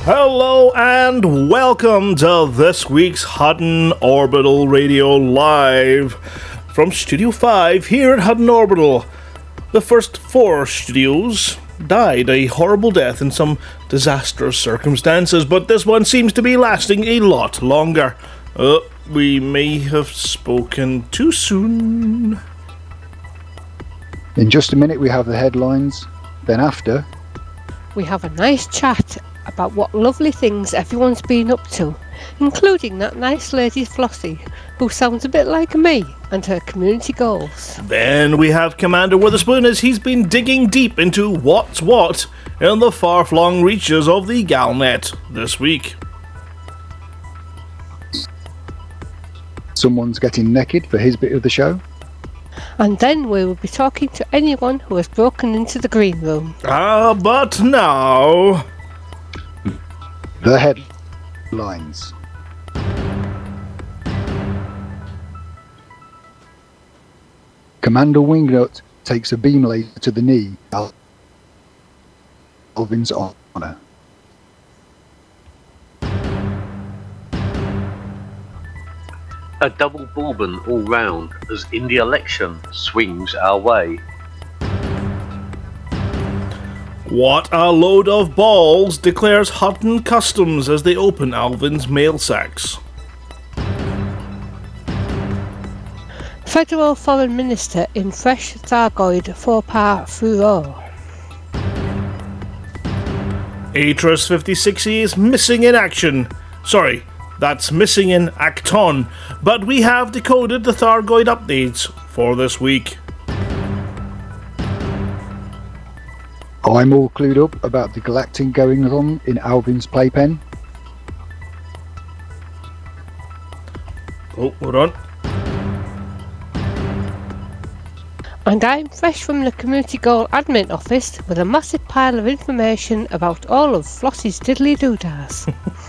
Hello and welcome to this week's Hutton Orbital Radio Live from Studio 5 here at Hutton Orbital. The first 4 studios died a horrible death in some disastrous circumstances, but this one seems to be lasting a lot longer. We may have spoken too soon. In just a minute we have the headlines, then after we have a nice chat about what lovely things everyone's been up to, including that nice lady Flossie, who sounds a bit like me, and her community goals. Then we have Commander Witherspoon as he's been digging deep into what's what in the far-flung reaches of the Galnet this week. Someone's getting naked for his bit of the show. And then we will be talking to anyone who has broken into the green room. But now... the headlines. Commander Wingnut takes a beam laser to the knee. Alvin's honour. A double Bourbon all round as in the election swings our way. What a load of balls, declares Hutton Customs as they open Alvin's mail sacks. Federal Foreign Minister in fresh Thargoid faux pas furore. Atris 5060 is missing in action. Sorry, that's missing in Acton. But we have decoded the Thargoid updates for this week. I'm all clued up about the galactic going on in Alvin's playpen. Oh, hold on. And I'm fresh from the Community Goal Admin Office with a massive pile of information about all of Flossie's diddly-doo-dahs.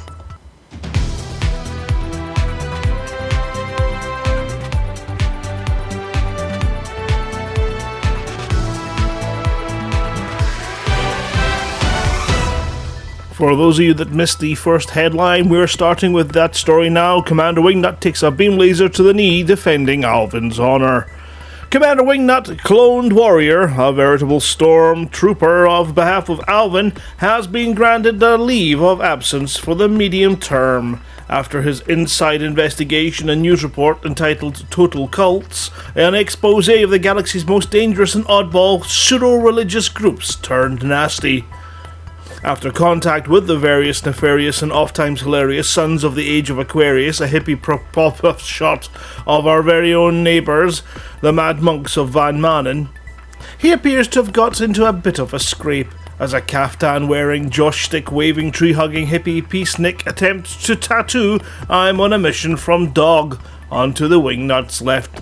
For those of you that missed the first headline, we're starting with that story now. Commander Wingnut takes a beam laser to the knee, defending Alvin's honour. Commander Wingnut, cloned warrior, a veritable stormtrooper on behalf of Alvin, has been granted a leave of absence for the medium term after his inside investigation and news report entitled Total Cults, an expose of the galaxy's most dangerous and oddball pseudo-religious groups turned nasty. After contact with the various nefarious and oft-times hilarious Sons of the Age of Aquarius, a hippie pop-up shot of our very own neighbours, the Mad Monks of Van Manen, he appears to have got into a bit of a scrape as a caftan-wearing, josh-stick-waving, tree-hugging hippie peacenik attempts to tattoo "I'm on a mission from dog" onto the Wingnut's left.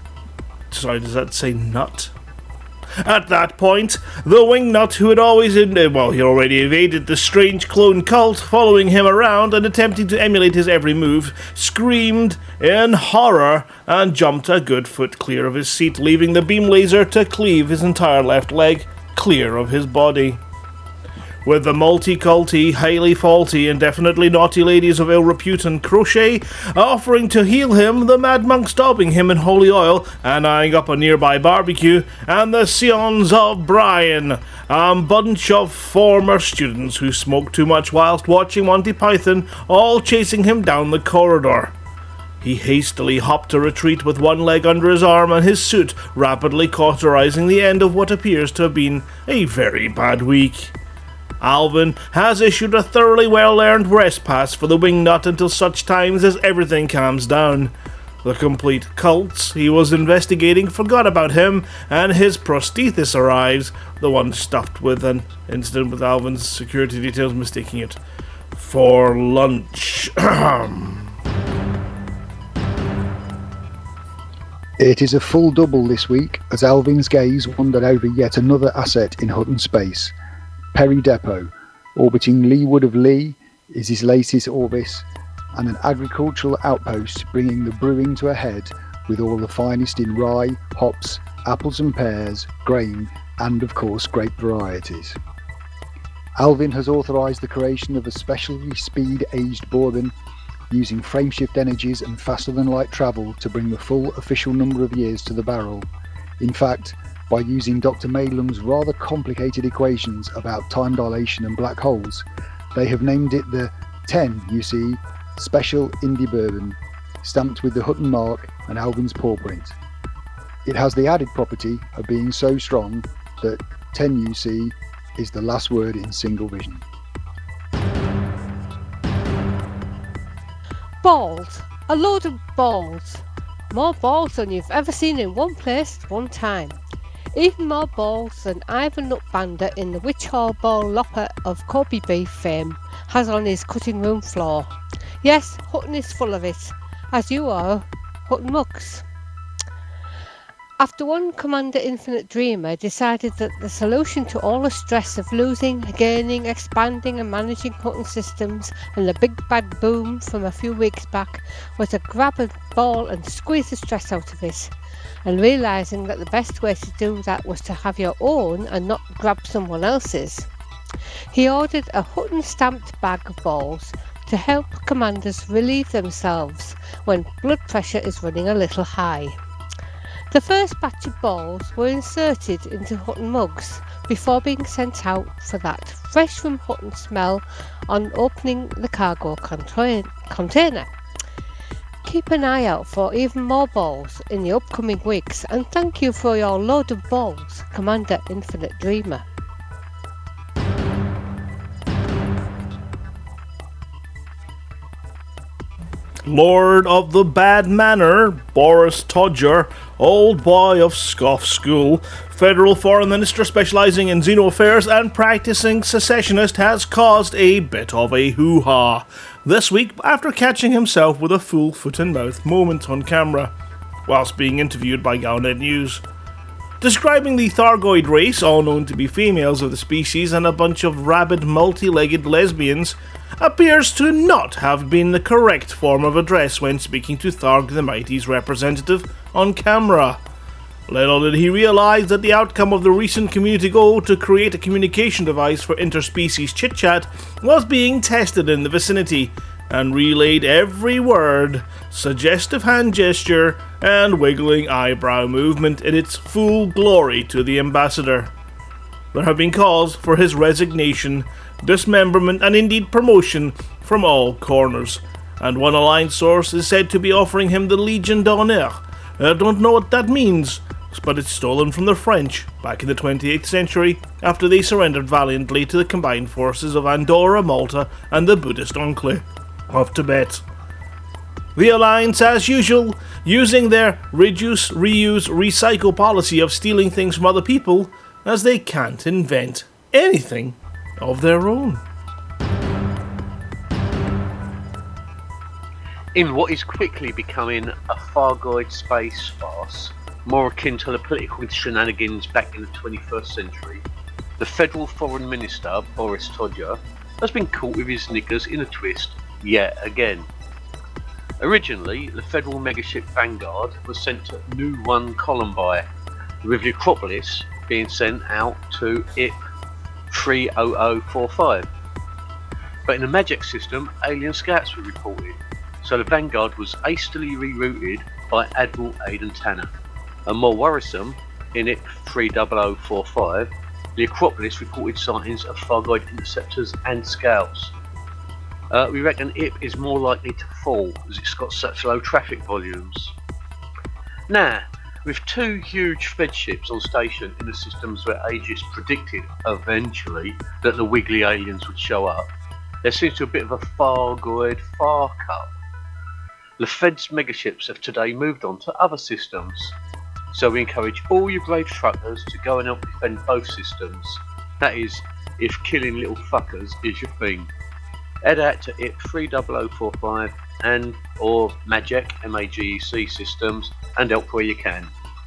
Sorry, does that say nut? At that point, the Wingnut, who had always he already evaded the strange clone cult following him around and attempting to emulate his every move, screamed in horror and jumped a good foot clear of his seat, leaving the beam laser to cleave his entire left leg clear of his body. With the multi-culty, highly faulty, and definitely naughty ladies of ill repute and crochet offering to heal him, the Mad Monks daubing him in holy oil and eyeing up a nearby barbecue, and the Scions of Brian, a bunch of former students who smoked too much whilst watching Monty Python, all chasing him down the corridor. He hastily hopped to retreat with one leg under his arm and his suit rapidly cauterizing the end of what appears to have been a very bad week. Alvin has issued a thoroughly well-earned rest pass for the Wingnut until such times as everything calms down. The complete cults he was investigating forgot about him, and his prosthesis arrives, the one stuffed with an incident with Alvin's security details mistaking it for lunch. It is a full double this week as Alvin's gaze wandered over yet another asset in Hutton space. Perry Depot, orbiting leeward of Lee, is his latest Orbis, and an agricultural outpost bringing the brewing to a head with all the finest in rye, hops, apples and pears, grain, and of course grape varieties. Alvin has authorised the creation of a specially speed-aged bourbon using frameshift energies and faster-than-light travel to bring the full official number of years to the barrel. In fact, by using Dr. Madelung's rather complicated equations about time dilation and black holes, they have named it the 10 UC Special Indie Bourbon, stamped with the Hutton mark and Alvin's paw print. It has the added property of being so strong that 10 UC is the last word in single vision. Balls. A load of balls. More balls than you've ever seen in one place at one time. Even more balls than Ivan Nutbander in the Witch Hall Ball Lopper of Kobe beef fame has on his cutting room floor. Yes, Hutton is full of it, as you are Hutton Mugs. After one Commander Infinite Dreamer decided that the solution to all the stress of losing, gaining, expanding and managing Hutton systems and the big bad boom from a few weeks back was to grab a ball and squeeze the stress out of it, and realising that the best way to do that was to have your own and not grab someone else's, he ordered a Hutton stamped bag of balls to help commanders relieve themselves when blood pressure is running a little high. The first batch of balls were inserted into Hutton mugs before being sent out for that fresh from Hutton smell on opening the cargo container. Keep an eye out for even more balls in the upcoming weeks, and thank you for your load of balls, Commander Infinite Dreamer. Lord of the Bad Manor, Boris Todger, old boy of Scoff School, Federal Foreign Minister specialising in Xeno affairs and practising secessionist, has caused a bit of a hoo-ha this week after catching himself with a full foot-and-mouth moment on camera, whilst being interviewed by Galnet News. Describing the Thargoid race, all known to be females of the species and a bunch of rabid multi-legged lesbians, appears to not have been the correct form of address when speaking to Tharg the Mighty's representative on camera. Little did he realise that the outcome of the recent community goal to create a communication device for interspecies chit-chat was being tested in the vicinity, and relayed every word, suggestive hand gesture, and wiggling eyebrow movement in its full glory to the ambassador. There have been calls for his resignation, dismemberment, and indeed promotion from all corners, and one alliance source is said to be offering him the Legion d'Honneur. I don't know what that means, but it's stolen from the French back in the 28th century after they surrendered valiantly to the combined forces of Andorra, Malta, and the Buddhist enclave of Tibet. The Alliance, as usual, using their reduce, reuse, recycle policy of stealing things from other people, as they can't invent anything of their own. In what is quickly becoming a Thargoid space farce, more akin to the political shenanigans back in the 21st century, the Federal Foreign Minister, Boris Todger, has been caught with his knickers in a twist yet again. Originally, the Federal megaship Vanguard was sent to Nu 1 Columbi, with the Acropolis being sent out to IP 30045. But in the Magic system, alien scouts were reported, so the Vanguard was hastily rerouted by Admiral Aidan Tanner. And more worrisome, in IP 30045, the Acropolis reported sightings of Thargoid interceptors and scouts. We reckon IP is more likely to fall as it's got such low traffic volumes. Now, with two huge Fed ships on station in the systems where Aegis predicted eventually that the wiggly aliens would show up, there seems to be a bit of a Thargoid fuck-up. The Fed's megaships have today moved on to other systems, so we encourage all your brave truckers to go and help defend both systems. That is, if killing little fuckers is your thing. Head out to IP 30045 and or Magec MAGEC systems and help where you can.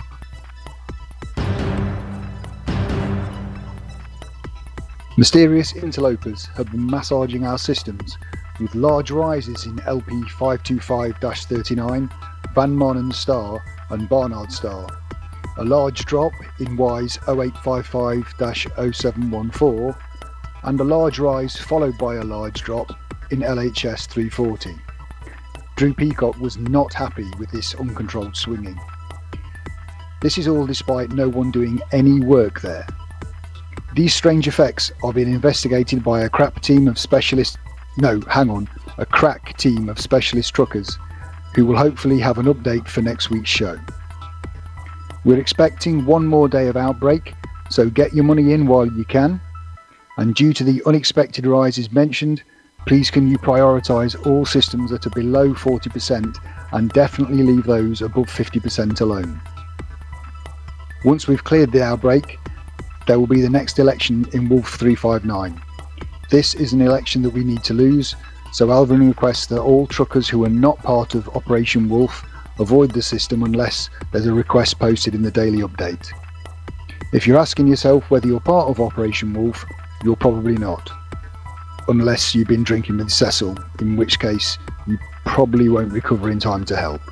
Mysterious interlopers have been massaging our systems with large rises in LP 525-39, Van Manen star and Barnard star, a large drop in WISE 0855-0714, and a large rise followed by a large drop in LHS 340. Drew Peacock was not happy with this uncontrolled swinging. This is all despite no one doing any work there. These strange effects are being investigated by a crack team of specialist truckers who will hopefully have an update for next week's show. We're expecting one more day of outbreak, so get your money in while you can. And due to the unexpected rises mentioned, please can you prioritise all systems that are below 40% and definitely leave those above 50% alone. Once we've cleared the outbreak, there will be the next election in Wolf 359. This is an election that we need to lose, so Alvin requests that all truckers who are not part of Operation Wolf avoid the system unless there's a request posted in the daily update. If you're asking yourself whether you're part of Operation Wolf, you're probably not. Unless you've been drinking with Cecil, in which case you probably won't recover in time to help.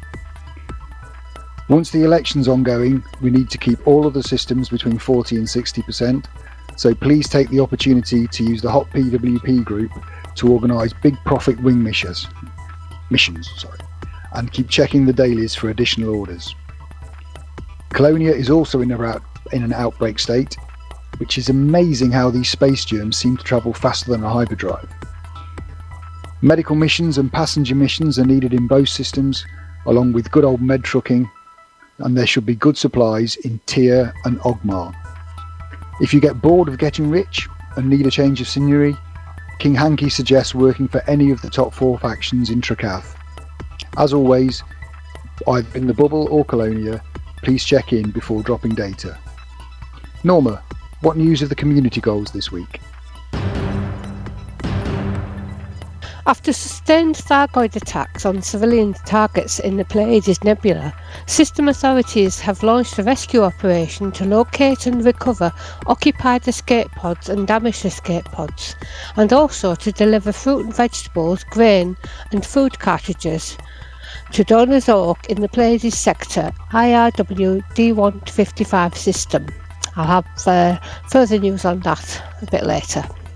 Once the election's ongoing, we need to keep all of the systems between 40 and 60%, so please take the opportunity to use the Hot PWP group to organise big profit wing missions, and keep checking the dailies for additional orders. Colonia is also in an outbreak state, which is amazing how these space germs seem to travel faster than a hyperdrive. Medical missions and passenger missions are needed in both systems, along with good old med trucking, and there should be good supplies in Tyr and Ogmar. If you get bored of getting rich and need a change of scenery, King Hanky suggests working for any of the top 4 factions in Trakath. As always, either in the Bubble or Colonia, please check in before dropping data. Norma, what news of the community goals this week? After sustained Thargoid attacks on civilian targets in the Pleiades Nebula, system authorities have launched a rescue operation to locate and recover occupied escape pods and damaged escape pods, and also to deliver fruit and vegetables, grain and food cartridges to Donors Oak in the Pleiades sector IRW D155 system. I'll have further news on that a bit later.